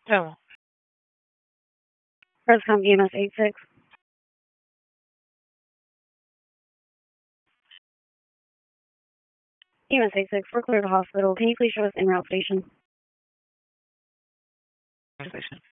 Oh, Rescom EMS 86. EMS 86, we're clear to hospital. Can you please show us en route station? station.